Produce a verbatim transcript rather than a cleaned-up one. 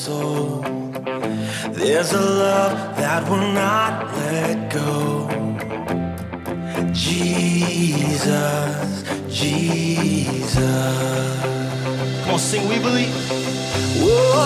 soul. There's a love that will not let go. Jesus, Jesus. Come on, sing, we believe. Whoa.